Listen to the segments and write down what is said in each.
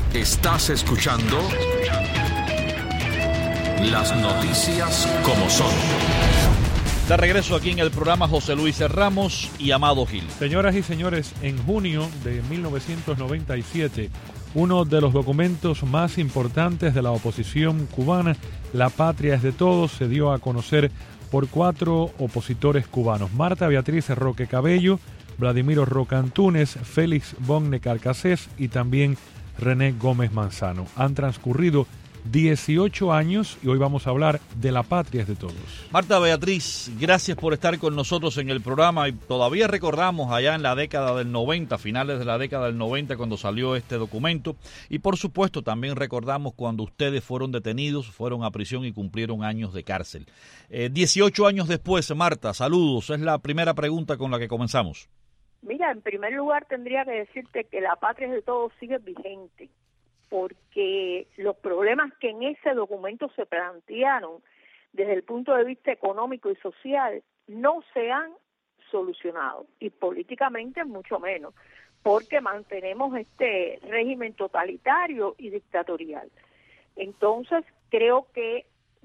Estás escuchando Las Noticias como Son. De regreso aquí en el programa José Luis Ramos y Amado Gil. Señoras y señores, en junio de 1997, uno de los documentos más importantes de la oposición cubana, La Patria es de Todos, se dio a conocer por 4 opositores cubanos: Marta Beatriz Roque Cabello, Vladimiro Roca Antúnez, Félix Bonne Carcasés y también René Gómez Manzano. Han transcurrido 18 años y hoy vamos a hablar de La Patria es de Todos. Marta Beatriz, gracias por estar con nosotros en el programa. Y todavía recordamos allá en la década del 90, finales de la década del 90, cuando salió este documento. Y por supuesto también recordamos cuando ustedes fueron detenidos, fueron a prisión y cumplieron años de cárcel. 18 años después, Marta, saludos. Es la primera pregunta con la que comenzamos. Mira, en primer lugar tendría que decirte que La Patria es de Todos sigue vigente, porque los problemas que en ese documento se plantearon desde el punto de vista económico y social no se han solucionado, y políticamente mucho menos, porque mantenemos este régimen totalitario y dictatorial. Entonces, creo que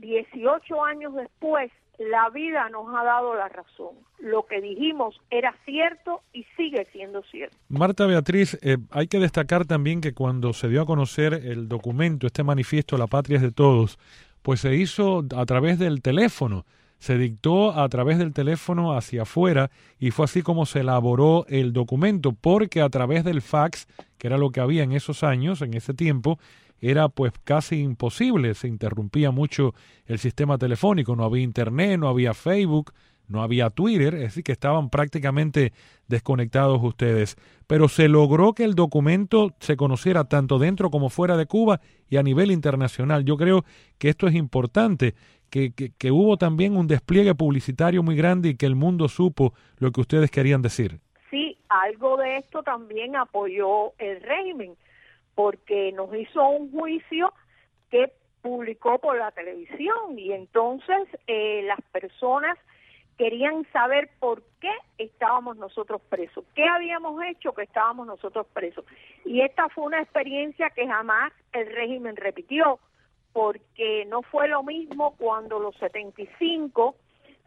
18 años después, la vida nos ha dado la razón. Lo que dijimos era cierto y sigue siendo cierto. Marta Beatriz, hay que destacar también que cuando se dio a conocer el documento, este manifiesto La Patria es de Todos, pues se hizo a través del teléfono, se dictó a través del teléfono hacia afuera y fue así como se elaboró el documento, porque a través del fax, que era lo que había en esos años, en ese tiempo, era pues casi imposible, se interrumpía mucho el sistema telefónico, no había internet, no había Facebook, no había Twitter, es decir que estaban prácticamente desconectados ustedes. Pero se logró que el documento se conociera tanto dentro como fuera de Cuba y a nivel internacional. Yo creo que esto es importante, que hubo también un despliegue publicitario muy grande y que el mundo supo lo que ustedes querían decir. Sí, algo de esto también apoyó el régimen, porque nos hizo un juicio que publicó por la televisión y entonces las personas querían saber por qué estábamos nosotros presos, qué habíamos hecho que estábamos nosotros presos. Y esta fue una experiencia que jamás el régimen repitió, porque no fue lo mismo cuando los 75,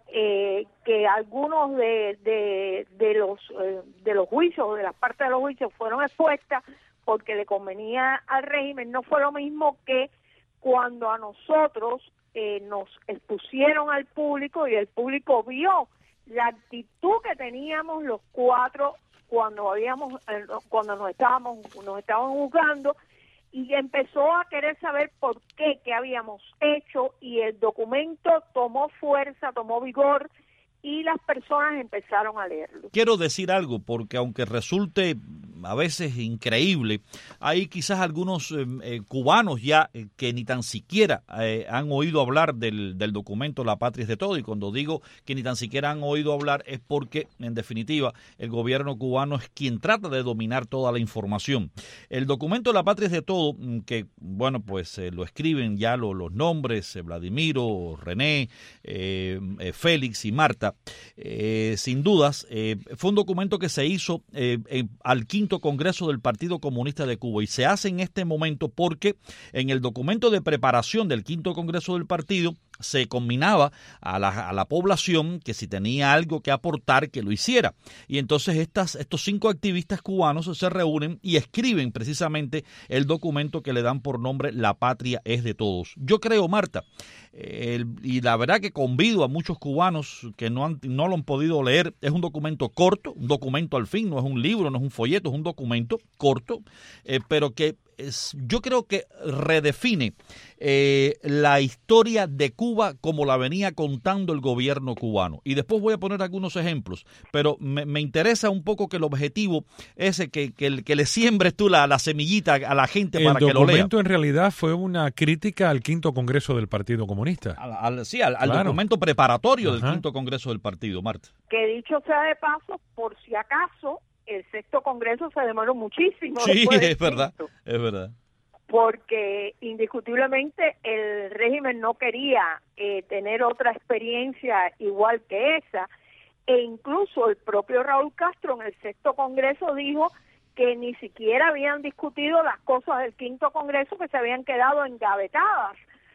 que algunos de los juicios, de las partes de los juicios fueron expuestas, porque le convenía al régimen. No fue lo mismo que cuando a nosotros nos expusieron al público y el público vio la actitud que teníamos los 4 cuando nos estábamos juzgando, y empezó a querer saber por qué habíamos hecho, y el documento tomó fuerza, tomó vigor, y las personas empezaron a leerlo. Quiero decir algo, porque aunque resulte a veces increíble, hay quizás algunos cubanos ya que ni tan siquiera han oído hablar del documento La Patria es de Todos, y cuando digo que ni tan siquiera han oído hablar es porque, en definitiva, el gobierno cubano es quien trata de dominar toda la información. El documento La Patria es de Todos, que, bueno, pues lo escriben ya los nombres, Vladimiro, René, Félix y Marta, sin dudas, fue un documento que se hizo al quinto Congreso del Partido Comunista de Cuba, y se hace en este momento porque en el documento de preparación del quinto Congreso del partido se combinaba a la población que si tenía algo que aportar, que lo hiciera. Y entonces estos 5 activistas cubanos se reúnen y escriben precisamente el documento que le dan por nombre La Patria es de Todos. Yo creo, Marta, y la verdad que convido a muchos cubanos que no lo han podido leer, es un documento corto, un documento al fin, no es un libro, no es un folleto, es un documento corto, pero que yo creo que redefine la historia de Cuba como la venía contando el gobierno cubano. Y después voy a poner algunos ejemplos, pero me interesa un poco que el objetivo ese que le siembres tú la semillita a la gente para que lo lea. El documento en realidad fue una crítica al quinto Congreso del Partido Comunista. Al claro. Documento preparatorio del quinto Congreso del partido, Marta. Que dicho sea de paso, por si acaso, el sexto Congreso se demoró muchísimo. Sí, es verdad, es verdad. Porque indiscutiblemente el régimen no quería tener otra experiencia igual que esa, e incluso el propio Raúl Castro en el sexto Congreso dijo que ni siquiera habían discutido las cosas del Quinto Congreso, que se habían quedado engavetadas,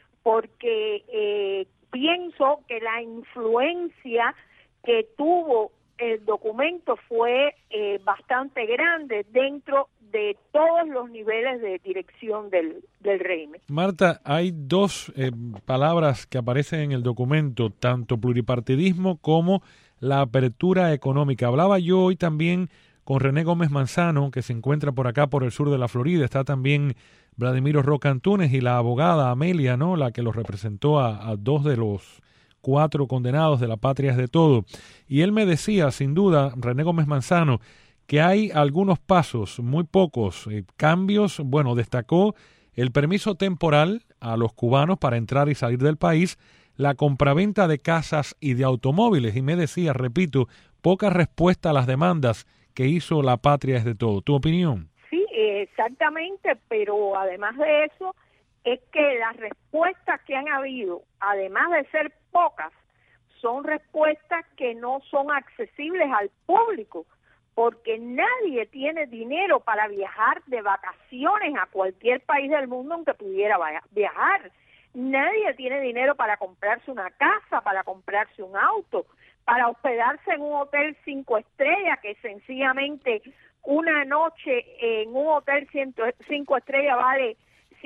porque pienso que la influencia que tuvo el documento fue bastante grande dentro de todos los niveles de dirección del régimen. Marta, hay dos palabras que aparecen en el documento, tanto pluripartidismo como la apertura económica. Hablaba yo hoy también con René Gómez Manzano, que se encuentra por acá, por el sur de la Florida. Está también Vladimiro Roca Antunes y la abogada Amelia, ¿no?, la que los representó a dos de los 4 condenados de la Patria es de Todo. Y él me decía, sin duda, René Gómez Manzano, que hay algunos pasos, muy pocos cambios. Bueno, destacó el permiso temporal a los cubanos para entrar y salir del país, la compraventa de casas y de automóviles. Y me decía, repito, poca respuesta a las demandas que hizo la Patria es de Todo. ¿Tu opinión? Sí, exactamente, pero además de eso, es que las respuestas que han habido, además de ser pocas, son respuestas que no son accesibles al público, porque nadie tiene dinero para viajar de vacaciones a cualquier país del mundo aunque pudiera viajar. Nadie tiene dinero para comprarse una casa, para comprarse un auto, para hospedarse en un hotel 5 estrellas, que sencillamente una noche en un hotel 5 estrellas vale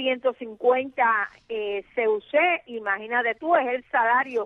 150 CUC. Imagínate tú, es el salario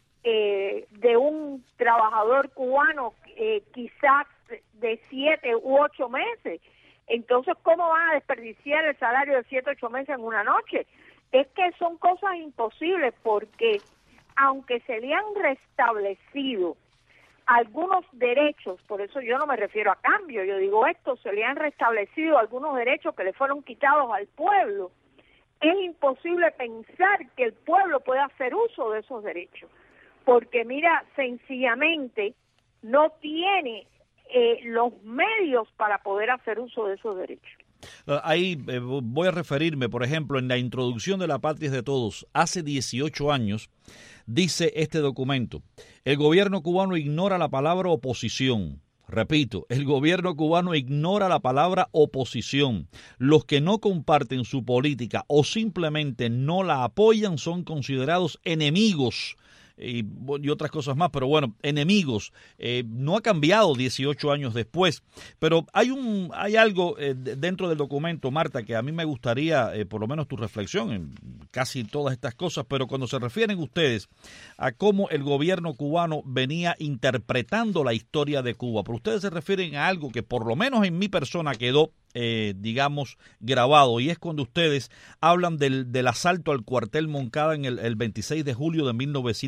de un trabajador cubano quizás de 7 u 8 meses. Entonces, ¿cómo van a desperdiciar el salario de 7 u 8 meses en una noche? Es que son cosas imposibles, porque aunque se le han restablecido algunos derechos, por eso yo no me refiero a cambio, yo digo esto, se le han restablecido algunos derechos que le fueron quitados al pueblo, es imposible pensar que el pueblo pueda hacer uso de esos derechos, porque mira, sencillamente no tiene los medios para poder hacer uso de esos derechos. Ahí voy a referirme, por ejemplo, en la introducción de La Patria es de Todos, hace 18 años, dice este documento: el gobierno cubano ignora la palabra oposición. Repito, el gobierno cubano ignora la palabra oposición. Los que no comparten su política o simplemente no la apoyan son considerados enemigos. Y otras cosas más, pero bueno, enemigos. No ha cambiado 18 años después, pero hay algo dentro del documento, Marta, que a mí me gustaría, por lo menos tu reflexión en casi todas estas cosas, pero cuando se refieren ustedes a cómo el gobierno cubano venía interpretando la historia de Cuba, pero ustedes se refieren a algo que por lo menos en mi persona quedó digamos, grabado, y es cuando ustedes hablan del asalto al cuartel Moncada en el 26 de julio de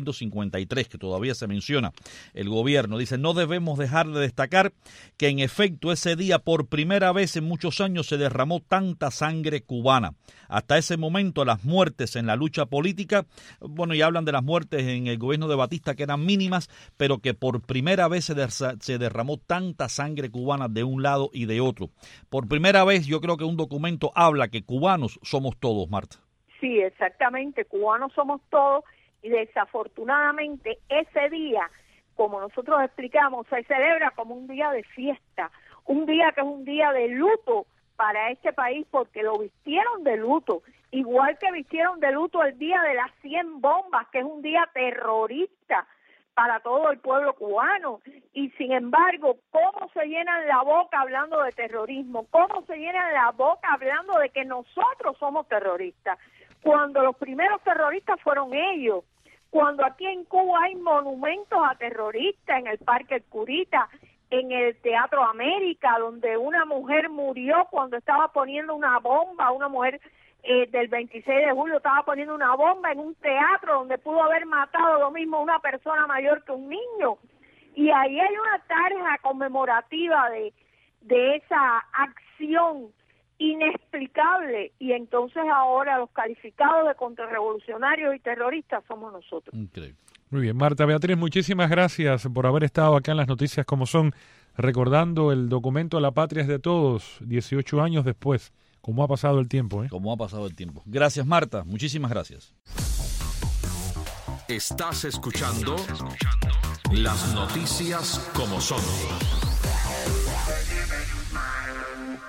1953, que todavía se menciona el gobierno. Dice: no debemos dejar de destacar que en efecto ese día por primera vez en muchos años se derramó tanta sangre cubana. Hasta ese momento las muertes en la lucha política, bueno, y hablan de las muertes en el gobierno de Batista que eran mínimas, pero que por primera vez se derramó tanta sangre cubana de un lado y de otro. Por primera vez yo creo que un documento habla que cubanos somos todos, Marta. Sí, exactamente, cubanos somos todos, y desafortunadamente ese día, como nosotros explicamos, se celebra como un día de fiesta, un día que es un día de luto para este país, porque lo vistieron de luto, igual que vistieron de luto el día de las 100 bombas, que es un día terrorista para todo el pueblo cubano, y sin embargo, ¿cómo se llenan la boca hablando de terrorismo? ¿Cómo se llenan la boca hablando de que nosotros somos terroristas? Cuando los primeros terroristas fueron ellos, cuando aquí en Cuba hay monumentos a terroristas en el Parque El Curita, en el Teatro América, donde una mujer murió cuando estaba poniendo una bomba, una mujer del 26 de julio estaba poniendo una bomba en un teatro donde pudo haber matado lo mismo una persona mayor que un niño. Y ahí hay una tarja conmemorativa de esa acción inexplicable, y entonces ahora los calificados de contrarrevolucionarios y terroristas somos nosotros. Increíble. Muy bien, Marta Beatriz, muchísimas gracias por haber estado acá en las Noticias Como Son, recordando el documento La Patria es de Todos, 18 años después. ¿Cómo ha pasado el tiempo? ¿Cómo ha pasado el tiempo? Gracias, Marta. Muchísimas gracias. Estás escuchando Las Noticias Como Son.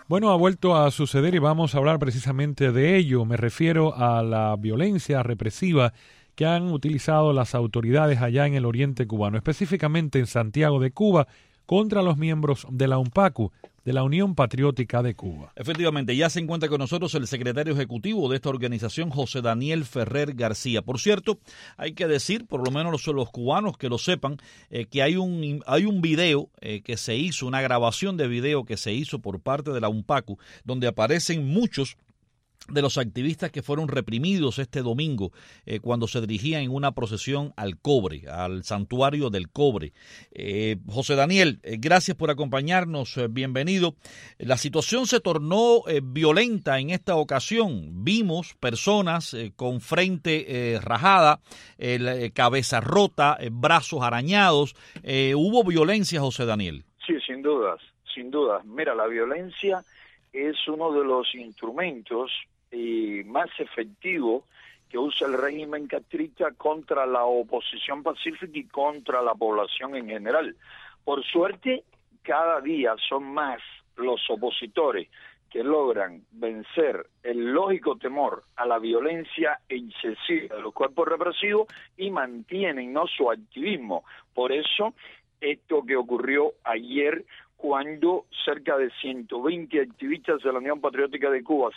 Bueno, ha vuelto a suceder y vamos a hablar precisamente de ello. Me refiero a la violencia represiva que han utilizado las autoridades allá en el oriente cubano, específicamente en Santiago de Cuba, contra los miembros de la UNPACU, de la Unión Patriótica de Cuba. Efectivamente, ya se encuentra con nosotros el secretario ejecutivo de esta organización, José Daniel Ferrer García. Por cierto, hay que decir, por lo menos los cubanos que lo sepan, que hay un video que se hizo, una grabación de video que se hizo por parte de la UNPACU, donde aparecen muchos de los activistas que fueron reprimidos este domingo cuando se dirigían en una procesión al cobre, al santuario del cobre. José Daniel, gracias por acompañarnos, bienvenido. La situación se tornó violenta en esta ocasión. Vimos personas con frente rajada, cabeza rota, brazos arañados. ¿Hubo violencia, José Daniel? Sí, sin dudas, sin dudas. Mira, la violencia es uno de los instrumentos más efectivos que usa el régimen castrista contra la oposición pacífica y contra la población en general. Por suerte, cada día son más los opositores que logran vencer el lógico temor a la violencia excesiva de los cuerpos represivos y mantienen, ¿no?, su activismo. Por eso, esto que ocurrió ayer, cuando cerca de 120 activistas de la Unión Patriótica de Cuba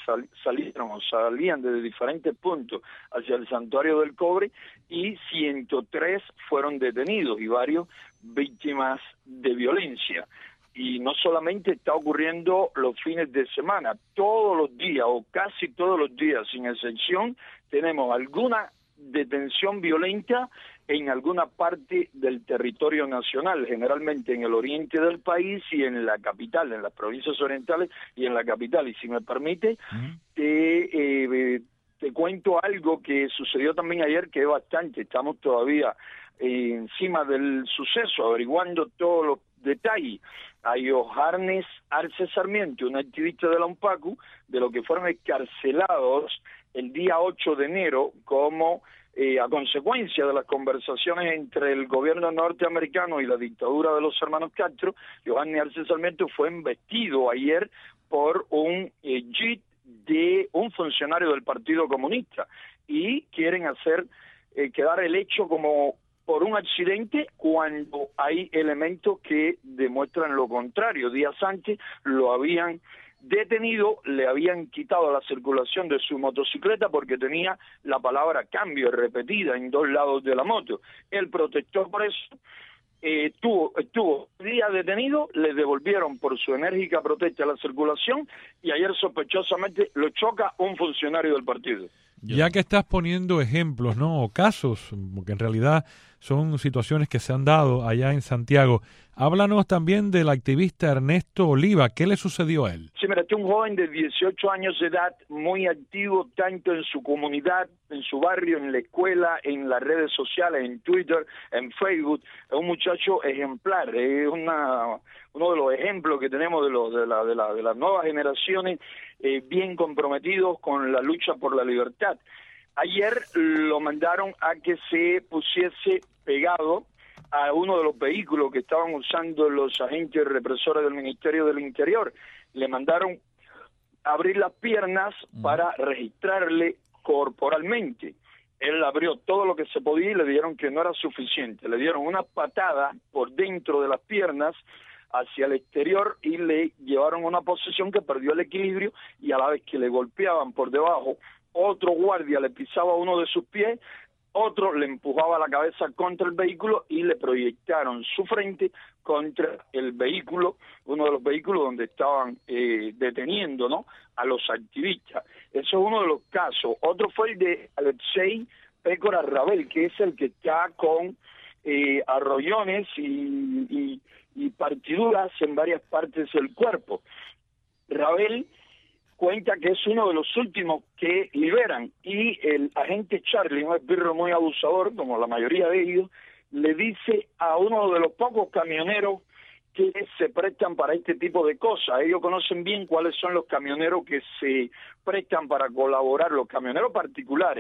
salían desde diferentes puntos hacia el Santuario del Cobre, y 103 fueron detenidos y varios víctimas de violencia. Y no solamente está ocurriendo los fines de semana, todos los días o casi todos los días, sin excepción, tenemos alguna detención violenta en alguna parte del territorio nacional, generalmente en el oriente del país y en la capital, en las provincias orientales y en la capital. Y si me permite, te cuento algo que sucedió también ayer, que es bastante, estamos todavía encima del suceso, averiguando todos los detalles. A Johannes Arce Sarmiento, un activista de la UNPACU, de los que fueron excarcelados el día 8 de enero como a consecuencia de las conversaciones entre el gobierno norteamericano y la dictadura de los hermanos Castro. Johannes Arce Sarmiento fue embestido ayer por un JIT de un funcionario del Partido Comunista, y quieren hacer quedar el hecho como por un accidente cuando hay elementos que demuestran lo contrario. Días antes lo habían detenido, le habían quitado la circulación de su motocicleta porque tenía la palabra cambio repetida en 2 lados de la moto. Él protestó por eso, estuvo días detenido, le devolvieron por su enérgica protesta la circulación, y ayer sospechosamente lo choca un funcionario del partido. Ya que estás poniendo ejemplos, ¿no?, o casos, porque en realidad son situaciones que se han dado allá en Santiago, háblanos también del activista Ernesto Oliva. ¿Qué le sucedió a él? Sí, mira, este es un joven de 18 años de edad, muy activo tanto en su comunidad, en su barrio, en la escuela, en las redes sociales, en Twitter, en Facebook. Es un muchacho ejemplar, es uno de los ejemplos que tenemos de las nuevas generaciones, bien comprometidos con la lucha por la libertad. Ayer lo mandaron a que se pusiese pegado a uno de los vehículos que estaban usando los agentes represores del Ministerio del Interior. Le mandaron abrir las piernas para registrarle corporalmente. Él abrió todo lo que se podía y le dijeron que no era suficiente. Le dieron una patada por dentro de las piernas hacia el exterior y le llevaron a una posición que perdió el equilibrio, y a la vez que le golpeaban por debajo, otro guardia le pisaba uno de sus pies, otro le empujaba la cabeza contra el vehículo y le proyectaron su frente contra el vehículo, uno de los vehículos donde estaban deteniendo, ¿no?, a los activistas. Eso es uno de los casos. Otro fue el de Alexei Pécora Rabel, que es el que está con arroyones y partiduras en varias partes del cuerpo. Rabel cuenta que es uno de los últimos que liberan, y el agente Charlie, un esbirro muy abusador, como la mayoría de ellos, le dice a uno de los pocos camioneros que se prestan para este tipo de cosas. Ellos conocen bien cuáles son los camioneros que se prestan para colaborar, los camioneros particulares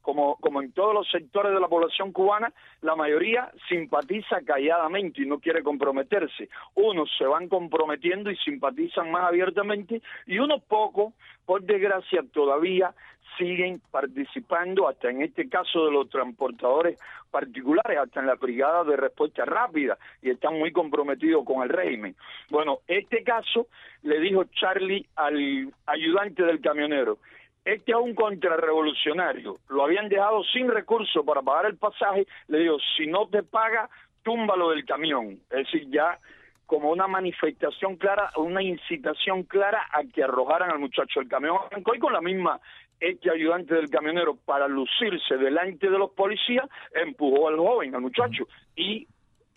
como en todos los sectores de la población cubana, la mayoría simpatiza calladamente y no quiere comprometerse. Unos se van comprometiendo y simpatizan más abiertamente, y unos pocos, por desgracia, todavía siguen participando, hasta en este caso de los transportadores particulares, hasta en la brigada de respuesta rápida, y están muy comprometidos con el régimen. Bueno, este caso le dijo Charlie al ayudante del camionero: este es un contrarrevolucionario, lo habían dejado sin recursos para pagar el pasaje, le digo, si no te paga, túmbalo del camión. Es decir, ya como una manifestación clara, una incitación clara a que arrojaran al muchacho. El camión arrancó y con la misma, este ayudante del camionero, para lucirse delante de los policías, empujó al joven, al muchacho, y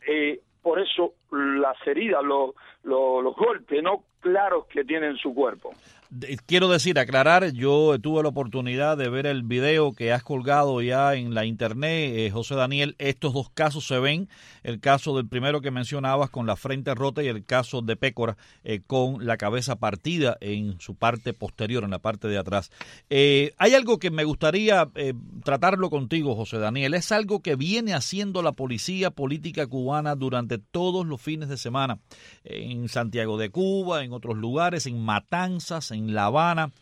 por eso las heridas, los golpes no claros que tiene en su cuerpo. Quiero decir, aclarar, yo tuve la oportunidad de ver el video que has colgado ya en la internet, José Daniel. Estos dos casos se ven, el caso del primero que mencionabas con la frente rota y el caso de Pécora con la cabeza partida en su parte posterior, en la parte de atrás. Hay algo que me gustaría tratarlo contigo, José Daniel. Es algo que viene haciendo la policía política cubana durante todos los fines de semana, en Santiago de Cuba, en otros lugares, en Matanzas, en La Habana.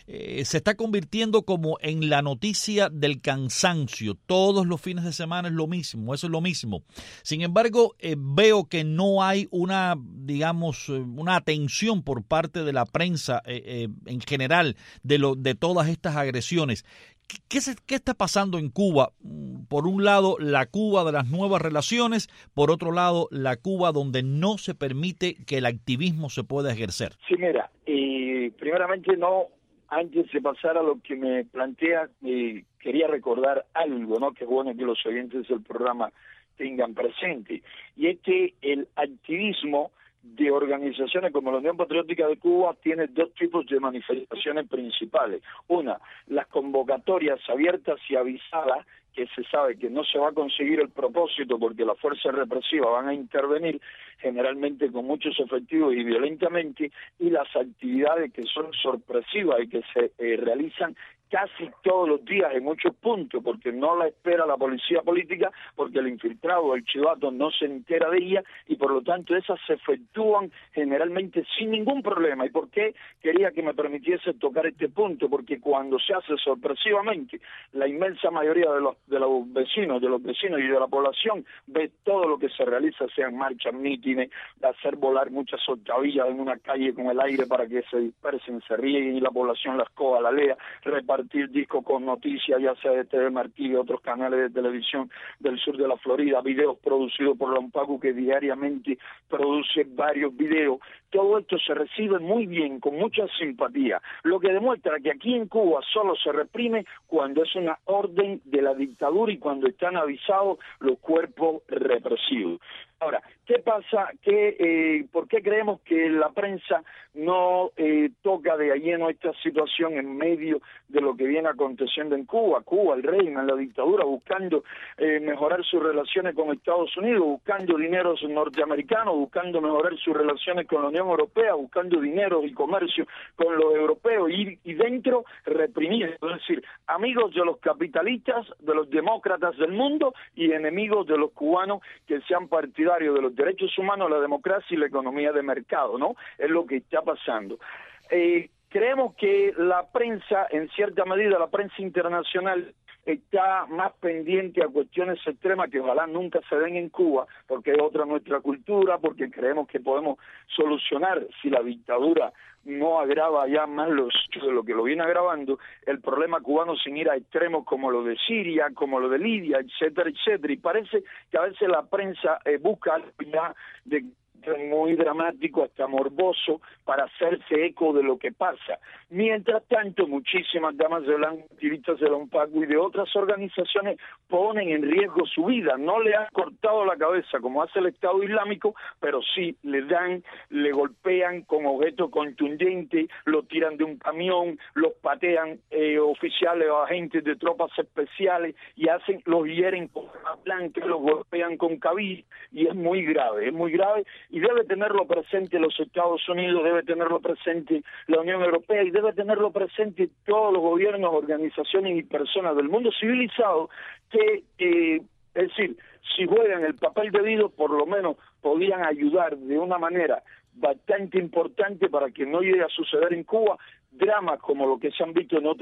Se está convirtiendo como en la noticia del cansancio. Todos los fines de semana es lo mismo, eso es lo mismo. Sin embargo, veo que no hay una, digamos, una atención por parte de la prensa en general de todas estas agresiones. ¿Qué está pasando en Cuba? Por un lado, la Cuba de las nuevas relaciones, por otro lado, la Cuba donde no se permite que el activismo se pueda ejercer. Sí, mira, primeramente antes de pasar a lo que me plantea, quería recordar algo, ¿no? Que es bueno que los oyentes del programa tengan presente, y es que el activismo de organizaciones como la Unión Patriótica de Cuba tiene dos tipos de manifestaciones principales. Una, las convocatorias abiertas y avisadas, que se sabe que no se va a conseguir el propósito porque las fuerzas represivas van a intervenir generalmente con muchos efectivos y violentamente, y las actividades que son sorpresivas y que se realizan casi todos los días en muchos puntos, porque no la espera la policía política, porque el infiltrado, el chivato, no se entera de ella, y por lo tanto esas se efectúan generalmente sin ningún problema. ¿Y por qué quería que me permitiese tocar este punto? Porque cuando se hace sorpresivamente, la inmensa mayoría de los vecinos y de la población ve todo lo que se realiza, sean marchas, mítines, hacer volar muchas octavillas en una calle con el aire para que se dispersen, se rieguen y la población las coja, la lea, repartir discos con noticias, ya sea de TV Martí y otros canales de televisión del sur de la Florida, videos producidos por la UNPACU, que diariamente produce varios videos. Todo esto se recibe muy bien, con mucha simpatía, lo que demuestra que aquí en Cuba solo se reprime cuando es una orden de la dictadura y cuando están avisados los cuerpos represivos. Ahora, ¿qué pasa? ¿Por qué creemos que la prensa no toca de lleno esta situación en medio de lo que viene aconteciendo en Cuba? Cuba, el régimen, la dictadura, buscando mejorar sus relaciones con Estados Unidos, buscando dineros norteamericanos, buscando mejorar sus relaciones con la Unión Europea, buscando dinero y comercio con los europeos, y dentro reprimiendo, es decir, amigos de los capitalistas, de los demócratas del mundo, y enemigos de los cubanos que sean partidarios de los derechos humanos, la democracia y la economía de mercado, ¿no? Es lo que está pasando. Creemos que la prensa, en cierta medida, la prensa internacional, está más pendiente a cuestiones extremas que ojalá nunca se den en Cuba, porque es otra nuestra cultura, porque creemos que podemos solucionar, si la dictadura no agrava ya más los hechos de lo que lo viene agravando, el problema cubano, sin ir a extremos como lo de Siria, como lo de Libia, etcétera, etcétera. Y parece que a veces la prensa busca ya de muy dramático, hasta morboso, para hacerse eco de lo que pasa. Mientras tanto, muchísimas damas de blanco, activistas de la UNPACU y de otras organizaciones ponen en riesgo su vida. No le han cortado la cabeza como hace el Estado Islámico, pero sí le golpean con objetos contundentes, lo tiran de un camión, los patean oficiales o agentes de tropas especiales y los hieren con arma blanca, los golpean con cabillo, y es muy grave, y debe tenerlo presente los Estados Unidos, debe tenerlo presente la Unión Europea y debe tenerlo presente todos los gobiernos, organizaciones y personas del mundo civilizado que, es decir, si juegan el papel debido, por lo menos podían ayudar de una manera bastante importante para que no llegue a suceder en Cuba dramas como lo que se han visto en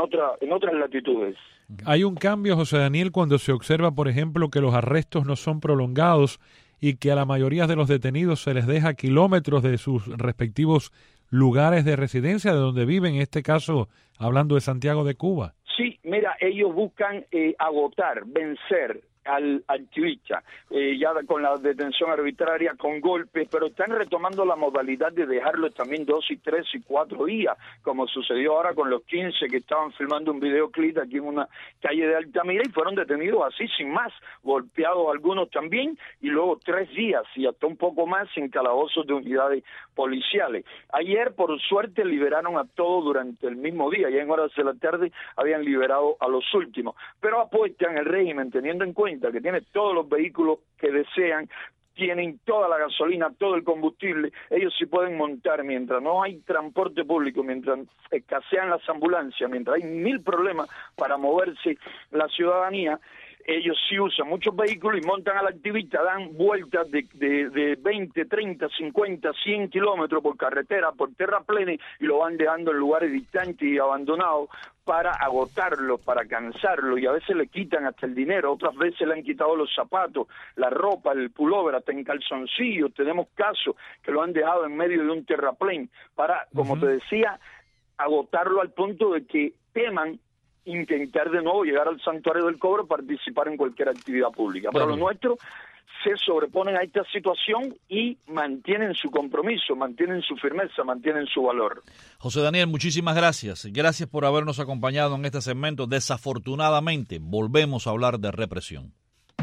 otras latitudes. Hay un cambio, José Daniel, cuando se observa, por ejemplo, que los arrestos no son prolongados y que a la mayoría de los detenidos se les deja kilómetros de sus respectivos lugares de residencia, de donde viven, en este caso, hablando de Santiago de Cuba. Sí, mira, ellos buscan agotar, vencer al activista, ya con la detención arbitraria, con golpes, pero están retomando la modalidad de dejarlo también 2 y 3 y 4 días, como sucedió ahora con los 15 que estaban filmando un videoclip aquí en una calle de Altamira y fueron detenidos así, sin más, golpeados algunos también, y luego 3 días y hasta un poco más en calabozos de unidades policiales. Ayer, por suerte, liberaron a todos durante el mismo día, ya en horas de la tarde habían liberado a los últimos, pero apuestan el régimen, teniendo en cuenta que tiene todos los vehículos que desean, tienen toda la gasolina, todo el combustible, ellos sí pueden montar mientras no hay transporte público, mientras escasean las ambulancias, mientras hay 1000 problemas para moverse la ciudadanía. Ellos sí usan muchos vehículos y montan al activista, dan vueltas de 20, 30, 50, 100 kilómetros por carretera, por terraplén, y lo van dejando en lugares distantes y abandonados para agotarlo, para cansarlo, y a veces le quitan hasta el dinero, otras veces le han quitado los zapatos, la ropa, el pullover, hasta en calzoncillos. Tenemos casos que lo han dejado en medio de un terraplén para, como te decía, agotarlo al punto de que teman intentar de nuevo llegar al Santuario del Cobre, participar en cualquier actividad pública. Pero los nuestros se sobreponen a esta situación y mantienen su compromiso, mantienen su firmeza, mantienen su valor. José Daniel, muchísimas gracias. Gracias por habernos acompañado en este segmento. Desafortunadamente, volvemos a hablar de represión.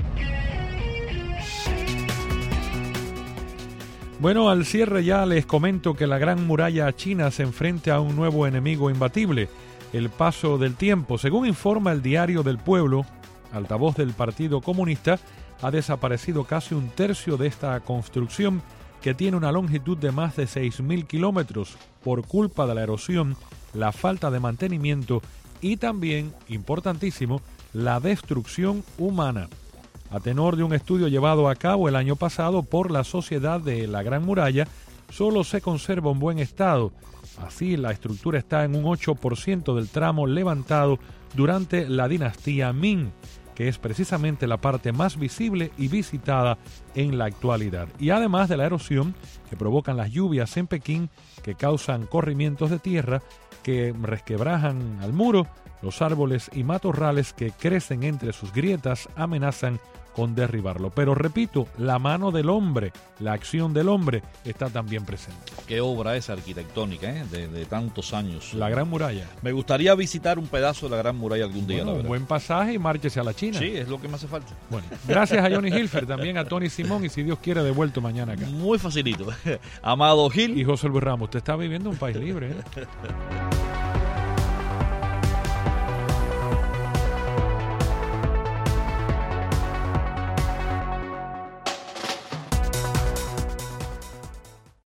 Bueno, al cierre ya les comento que la Gran Muralla China se enfrenta a un nuevo enemigo imbatible: el paso del tiempo. Según informa el Diario del Pueblo, altavoz del Partido Comunista, ha desaparecido casi un tercio de esta construcción, que tiene una longitud de más de 6.000 kilómetros, por culpa de la erosión, la falta de mantenimiento y también, importantísimo, la destrucción humana. A tenor de un estudio llevado a cabo el año pasado por la Sociedad de la Gran Muralla, solo se conserva un buen estado. Así, la estructura está en un 8% del tramo levantado durante la dinastía Ming, que es precisamente la parte más visible y visitada en la actualidad. Y además de la erosión que provocan las lluvias en Pekín, que causan corrimientos de tierra, que resquebrajan al muro, los árboles y matorrales que crecen entre sus grietas amenazan con derribarlo. Pero repito, la mano del hombre, la acción del hombre está también presente. Qué obra esa arquitectónica, de tantos años. La Gran Muralla. Me gustaría visitar un pedazo de la Gran Muralla algún día. Un buen pasaje y márchese a la China. Sí, es lo que me hace falta. Bueno, gracias a Johnny Hilfer, también a Tony Simón, y si Dios quiere, devuelto mañana acá. Muy facilito. Amado Gil y José Luis Ramos. Usted está viviendo un país libre, ¿eh?